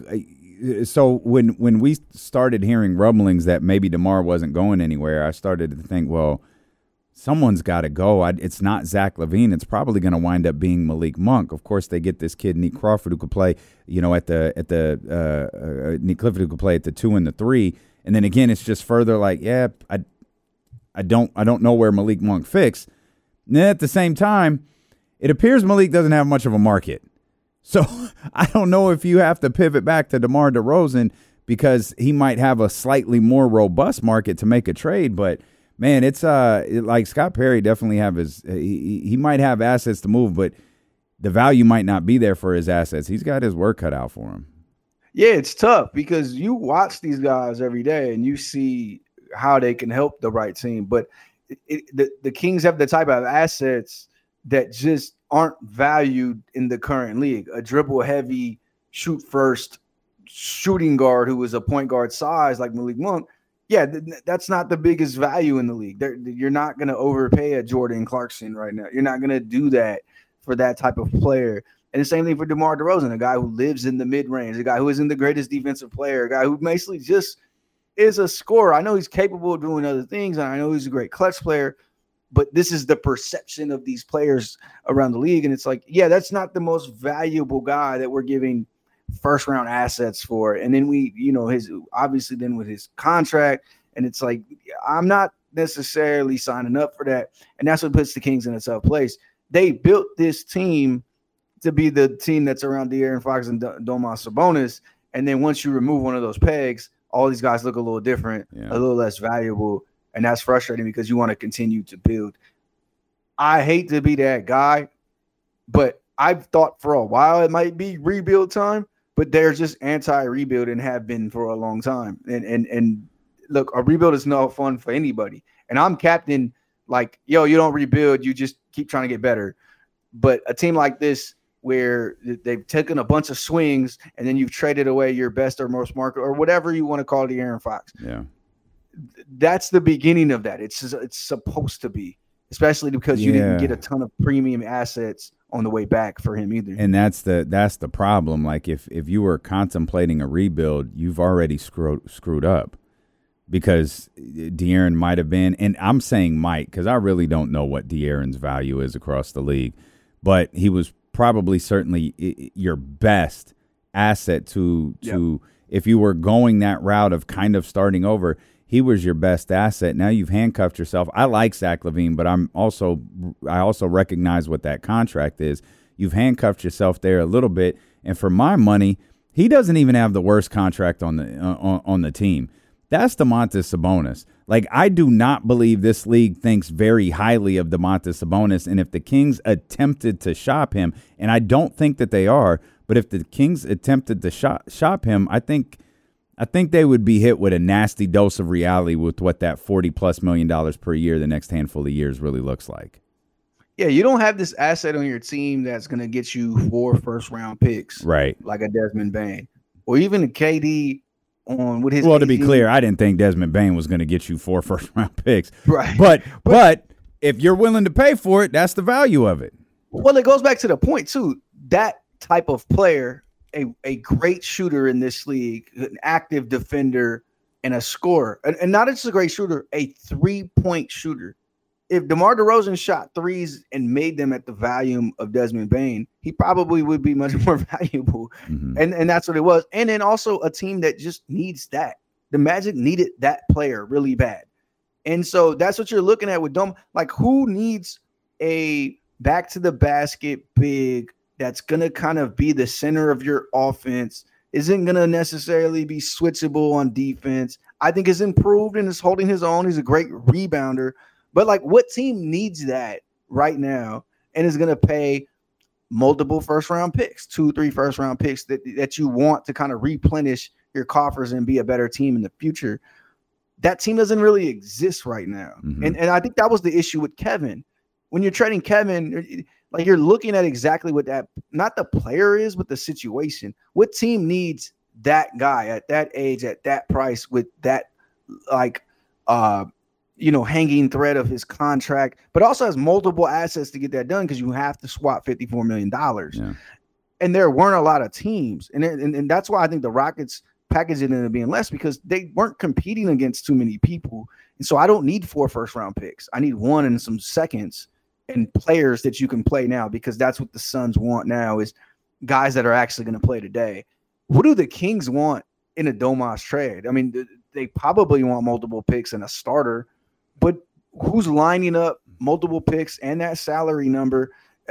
So when when we started hearing rumblings that maybe DeMar wasn't going anywhere, I started to think, well, someone's got to go. I, it's not Zach LaVine. It's probably going to wind up being Malik Monk. Of course, they get this kid, Nick Crawford, who could play, you know, at the at the uh, uh, Nick Clifford, who could play at the two and the three. And then again, it's just further like, yeah, I I don't I don't know where Malik Monk fits. And then at the same time, it appears Malik doesn't have much of a market. So I don't know if you have to pivot back to DeMar DeRozan because he might have a slightly more robust market to make a trade. But, man, it's uh it, like Scott Perry definitely have his he, – he might have assets to move, but the value might not be there for his assets. He's got his work cut out for him. Yeah, it's tough because you watch these guys every day and you see how they can help the right team. But it, it, the, the Kings have the type of assets that just aren't valued in the current league. A dribble-heavy, shoot-first shooting guard who is a point guard size like Malik Monk, yeah, th- that's not the biggest value in the league. They're, you're not going to overpay a Jordan Clarkson right now. You're not going to do that for that type of player. And the same thing for DeMar DeRozan, a guy who lives in the mid-range, a guy who isn't the greatest defensive player, a guy who basically just is a scorer. I know he's capable of doing other things, and I know he's a great clutch player, but this is the perception of these players around the league. And it's like, yeah, that's not the most valuable guy that we're giving first round assets for. And then we, you know, his obviously then with his contract, and it's like, I'm not necessarily signing up for that. And that's what puts the Kings in a tough place. They built this team to be the team that's around De'Aaron Fox and Domas Sabonis. And then once you remove one of those pegs, all these guys look a little different, yeah. a little less valuable. And that's frustrating because you want to continue to build. I hate to be that guy, but I've thought for a while it might be rebuild time, but they're just anti-rebuild and have been for a long time. And and and look, a rebuild is no fun for anybody. And I'm captain like, yo, you don't rebuild, you just keep trying to get better. But a team like this where they've taken a bunch of swings and then you've traded away your best or most market or whatever you want to call the De'Aaron Fox. Yeah. That's the beginning of that. It's it's supposed to be, especially because you yeah. didn't get a ton of premium assets on the way back for him either. And that's the that's the problem. Like if if you were contemplating a rebuild, you've already screwed screwed up because De'Aaron might have been, and I'm saying might because I really don't know what De'Aaron's value is across the league, but he was probably certainly your best asset to to yep. if you were going that route of kind of starting over. He was your best asset. Now you've handcuffed yourself. I like Zach LaVine, but I'm also I also recognize what that contract is. You've handcuffed yourself there a little bit, and for my money, he doesn't even have the worst contract on the uh, on, on the team. That's Domantas Sabonis. Like, I do not believe this league thinks very highly of Domantas Sabonis, and if the Kings attempted to shop him, and I don't think that they are, but if the Kings attempted to shop, shop him, I think I think they would be hit with a nasty dose of reality with what that forty-plus million dollars per year the next handful of years really looks like. Yeah, you don't have this asset on your team that's going to get you four first-round picks, right? Like a Desmond Bane, or even a K D on with his. Well, to be clear, I didn't think Desmond Bane was going to get you four first-round picks, right? But, but but if you're willing to pay for it, that's the value of it. Well, it goes back to the point too. That type of player. A, a great shooter in this league, an active defender, and a scorer. And, and not just a great shooter, a three-point shooter. If DeMar DeRozan shot threes and made them at the volume of Desmond Bane, he probably would be much more valuable. Mm-hmm. And, and that's what it was. And then also a team that just needs that. The Magic needed that player really bad. And so that's what you're looking at with Dom. Like, who needs a back-to-the-basket big that's going to kind of be the center of your offense, isn't going to necessarily be switchable on defense. I think is improved and is holding his own. He's a great rebounder. But, like, what team needs that right now and is going to pay multiple first-round picks, two, three first-round picks that, that you want to kind of replenish your coffers and be a better team in the future? That team doesn't really exist right now. Mm-hmm. And, and I think that was the issue with Kevin. When you're trading Kevin – like, you're looking at exactly what that, not the player is, but the situation. What team needs that guy at that age, at that price, with that, like, uh, you know, hanging thread of his contract, but also has multiple assets to get that done because you have to swap fifty-four million dollars. Yeah. And there weren't a lot of teams. And, and, and that's why I think the Rockets packaging ended up being less, because they weren't competing against too many people. And so I don't need four first-round picks. I need one and some seconds. And players that you can play now, because that's what the Suns want now, is guys that are actually going to play today. What do the Kings want in a Domas trade? I mean, they probably want multiple picks and a starter, but who's lining up multiple picks and that salary number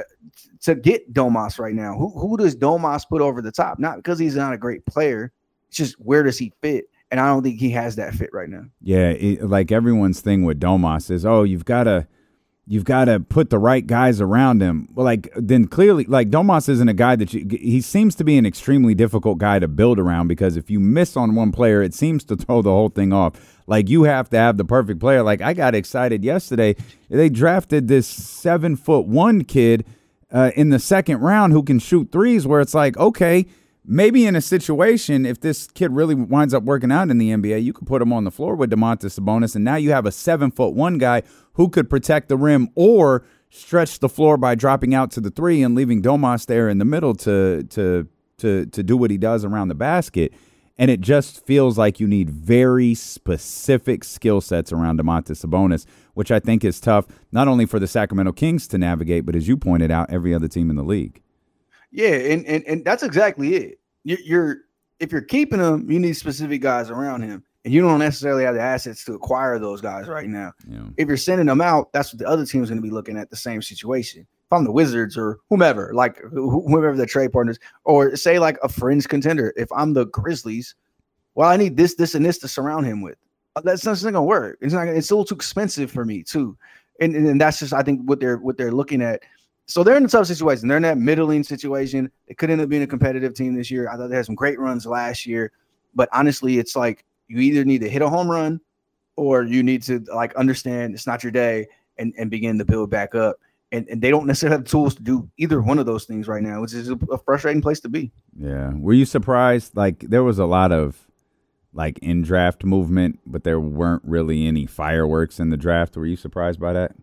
to get Domas right now? Who, who does Domas put over the top? Not because he's not a great player. It's just, where does he fit? And I don't think he has that fit right now. Yeah, it, like everyone's thing with Domas is, oh, you've got to – You've got to put the right guys around him. Well, like, then clearly, like, Domas isn't a guy that you, he seems to be an extremely difficult guy to build around, because if you miss on one player, it seems to throw the whole thing off. Like, you have to have the perfect player. Like, I got excited yesterday. They drafted this seven foot one kid uh, in the second round who can shoot threes, where it's like, okay, maybe in a situation, if this kid really winds up working out in the N B A, you could put him on the floor with Domantas Sabonis, and now you have a seven foot one guy who could protect the rim or stretch the floor by dropping out to the three and leaving Domas there in the middle to to to to do what he does around the basket. And it just feels like you need very specific skill sets around Domantas Sabonis, which I think is tough, not only for the Sacramento Kings to navigate, but as you pointed out, every other team in the league. Yeah, and, and and that's exactly it. You're, you're if you're keeping him, you need specific guys around him, and you don't necessarily have the assets to acquire those guys right now. Yeah. If you're sending them out, that's what the other team is going to be looking at, the same situation. If I'm the Wizards or whomever, like whoever the trade partners, or say like a fringe contender, if I'm the Grizzlies, well, I need this, this, and this to surround him with. That's not going to work. It's not. It's a little too expensive for me too, and, and and that's just, I think, what they're what they're looking at. So they're in a tough situation. They're in that middling situation. They could end up being a competitive team this year. I thought they had some great runs last year. But honestly, it's like you either need to hit a home run or you need to like understand it's not your day and, and begin to build back up. And, and they don't necessarily have the tools to do either one of those things right now, which is a, a frustrating place to be. Yeah. Were you surprised? Like, there was a lot of like in draft movement, but there weren't really any fireworks in the draft. Were you surprised by that?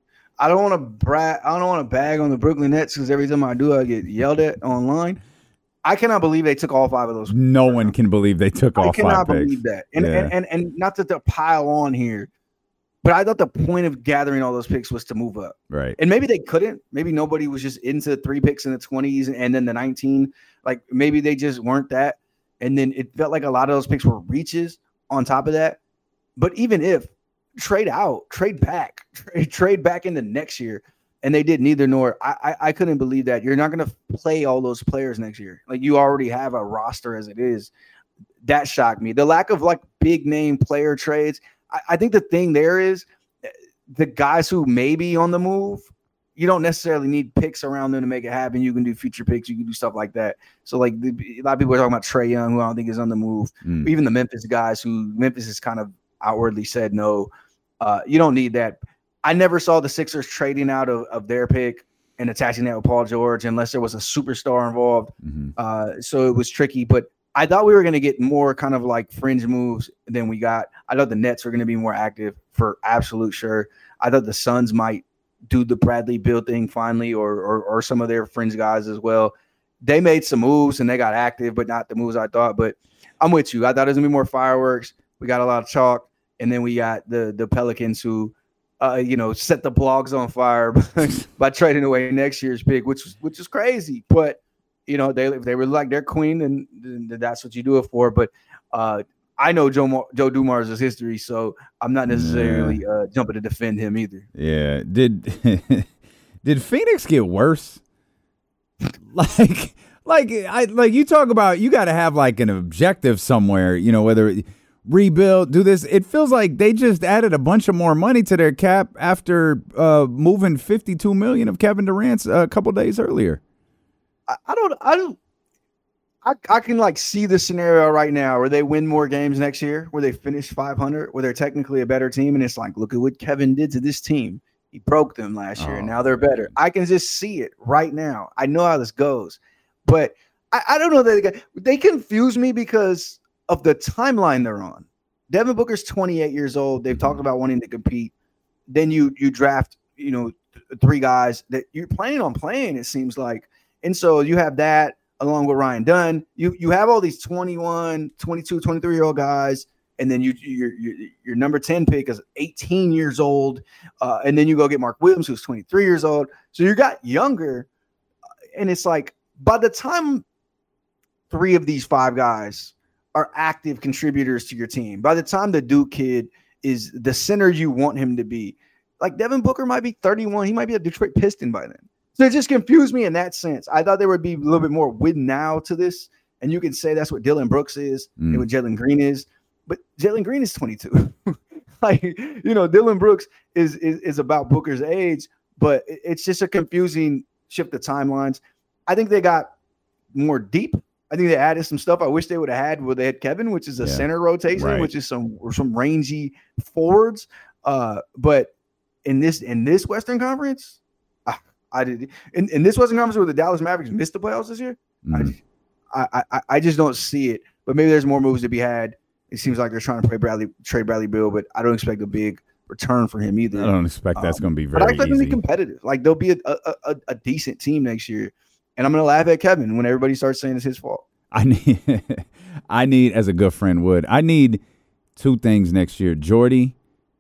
I don't want to brag. I don't want to bag on the Brooklyn Nets because every time I do, I get yelled at online. I cannot believe they took all five of those. No one can believe they took all five. I cannot believe that. And, yeah. and and and not that to pile on here, but I thought the point of gathering all those picks was to move up. Right. And maybe they couldn't. Maybe nobody was just into three picks in the twenties and, and then the nineteen. Like maybe they just weren't that. And then it felt like a lot of those picks were reaches on top of that. But even if trade out, trade back, trade, trade back into next year. And they did neither nor. I, I, I couldn't believe that. You're not going to play all those players next year. Like you already have a roster as it is. that shocked me. The lack of like big name player trades. I, I think the thing there is the guys who may be on the move, you don't necessarily need picks around them to make it happen. You can do future picks. You can do stuff like that. So like the, a lot of people are talking about Trae Young, who I don't think is on the move. Mm. Even the Memphis guys who Memphis has kind of outwardly said no. Uh, you don't need that. I never saw the Sixers trading out of, of their pick and attaching that with Paul George unless there was a superstar involved. Mm-hmm. Uh, so it was tricky. But I thought we were going to get more kind of like fringe moves than we got. I thought the Nets were going to be more active for absolute sure. I thought the Suns might do the Bradley Beal thing finally, or, or or some of their fringe guys as well. They made some moves and they got active, but not the moves I thought. But I'm with you. I thought it was going to be more fireworks. We got a lot of chalk. And then we got the the Pelicans who, uh, you know, set the blogs on fire by trading away next year's pick, which was which is crazy. But you know, they if they were like their queen, and, and that's what you do it for. But uh, I know Joe Mar- Joe Dumars' history, so I'm not necessarily yeah. uh, jumping to defend him either. Yeah. Did did Phoenix get worse? like like I like you talk about you got to have like an objective somewhere. You know, whether rebuild, do this. It feels like they just added a bunch of more money to their cap after uh, moving fifty-two million dollars of Kevin Durant's uh, a couple days earlier. I, I don't, I don't, I, I can like see the scenario right now where they win more games next year, where they finish five hundred, where they're technically a better team. And it's like, look at what Kevin did to this team. He broke them last year, oh, and now they're better. I can just see it right now. I know how this goes, but I, I don't know that they, they confuse me because of the timeline they're on. Devin Booker's twenty-eight years old. They've talked about wanting to compete. Then you you draft, you know, th- three guys that you're planning on playing, it seems like. And so you have that along with Ryan Dunn. You you have all these twenty-one, twenty-two, twenty-three-year-old guys, and then you your your, your number ten pick is eighteen years old. Uh, and then you go get Mark Williams, who's twenty-three years old. So you got younger, and it's like by the time three of these five guys are active contributors to your team, by the time the Duke kid is the center you want him to be, like Devin Booker might be thirty-one. He might be a Detroit Piston by then. So it just confused me in that sense. I thought there would be a little bit more win now to this. And you can say that's what Dylan Brooks is mm. and what Jalen Green is. But Jalen Green is twenty-two. Like, you know, Dylan Brooks is, is is about Booker's age, but it's just a confusing shift of timelines. I think they got more deep. I think they added some stuff I wish they would have had where they had Kevin, which is a yeah, center rotation, right. which is some some rangy forwards. Uh, but in this in this Western Conference, I, I did in, in this Western Conference where the Dallas Mavericks missed the playoffs this year. Mm. I, I I I just don't see it. But maybe there's more moves to be had. It seems like they're trying to play Bradley trade Bradley Beal, but I don't expect a big return for him either. I don't expect that's um, going to be very but I expect easy. them to be competitive. Like they'll be a, a, a, a decent team next year. And I'm going to laugh at Kevin when everybody starts saying it's his fault. I need, I need, as a good friend would, I need two things next year. Jordy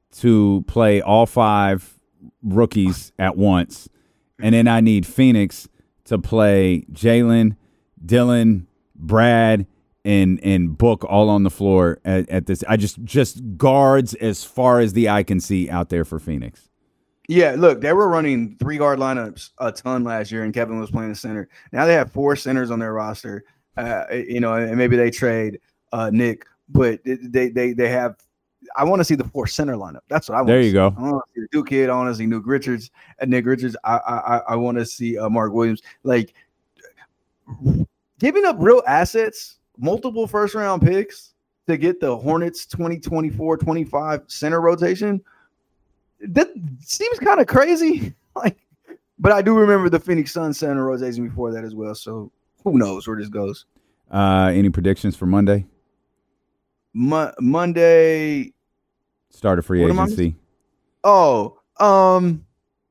to play all five rookies at once. And then I need Phoenix to play Jalen, Dylan, Brad, and and Book all on the floor at, at this. I just, just guards as far as the eye can see out there for Phoenix. Yeah, look, they were running three guard lineups a ton last year, and Kevin was playing the center. Now they have four centers on their roster, uh, you know, and maybe they trade uh, Nick, but they they they have. I want to see the four center lineup. That's what I want. There you see. go. I want to see the Duke kid. I want to see Nick Richards and Nick Richards. I I I want to see uh, Mark Williams. Like giving up real assets, multiple first round picks to get the Hornets twenty twenty-four twenty-five center rotation. That seems kind of crazy. Like, but I do remember the Phoenix Suns center rotation before that as well. So who knows where this goes? Uh, any predictions for Monday? Mo- Monday start of free agency. Oh, um,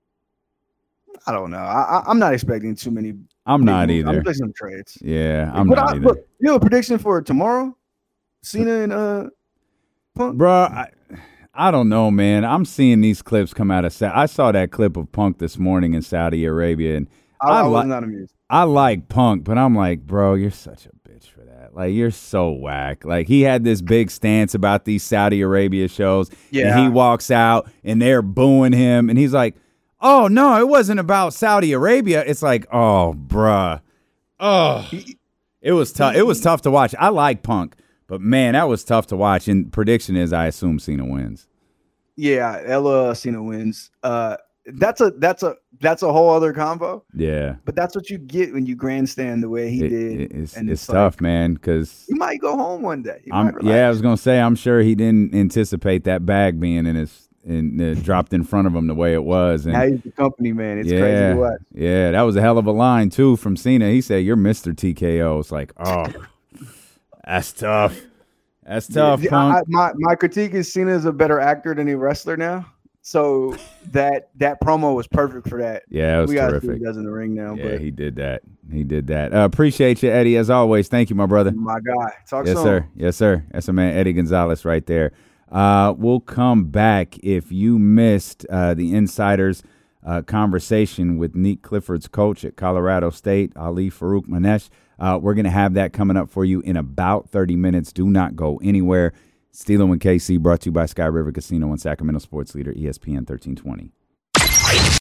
I don't know. I, I, I'm not expecting too many. I'm not moves. either. I'm expecting some trades. Yeah, I'm but not I, either. Look, you have a prediction for tomorrow? Cena and uh, Punk? Bro, I, I don't know, man. I'm seeing these clips come out of Sa- I saw that clip of Punk this morning in Saudi Arabia, and I, I, I was li- not amused. I like Punk, but I'm like, bro, you're such a bitch for that. Like, you're so whack. Like, he had this big stance about these Saudi Arabia shows, yeah. and he walks out, and they're booing him, and he's like, oh, no, it wasn't about Saudi Arabia. It's like, oh, bruh. Oh, it was tough. It was tough to watch. I like Punk, But, man, that was tough to watch. And prediction is I assume Cena wins. Yeah, Ella Cena wins. Uh, that's a that's a that's a whole other combo. Yeah, but that's what you get when you grandstand the way he it, did. It's, and it's, it's tough, like, man. Because he might go home one day. He I'm, yeah, I was gonna say I'm sure he didn't anticipate that bag being in his and uh, dropped in front of him the way it was. And now he's the company man. It's yeah, crazy to watch. Yeah, that was a hell of a line too from Cena. He said, "You're Mister T K O." It's like, oh, that's tough. That's tough. Yeah, I, my my critique is Cena is a better actor than a wrestler now. So that that promo was perfect for that. Yeah, it was we terrific. got to see what he does in the ring now. Yeah, but he did that. He did that. Uh, appreciate you, Eddie, as always. Thank you, my brother. My guy. Talk yes, soon. sir. Yes, sir. That's a man, Eddie Gonzalez, right there. Uh, we'll come back. If you missed uh, the Insiders uh, conversation with Nick Clifford's coach at Colorado State, Ali Farouk Manesh, uh, we're going to have that coming up for you in about thirty minutes. Do not go anywhere. Steelo and K C brought to you by Sky River Casino and Sacramento Sports Leader, E S P N thirteen twenty.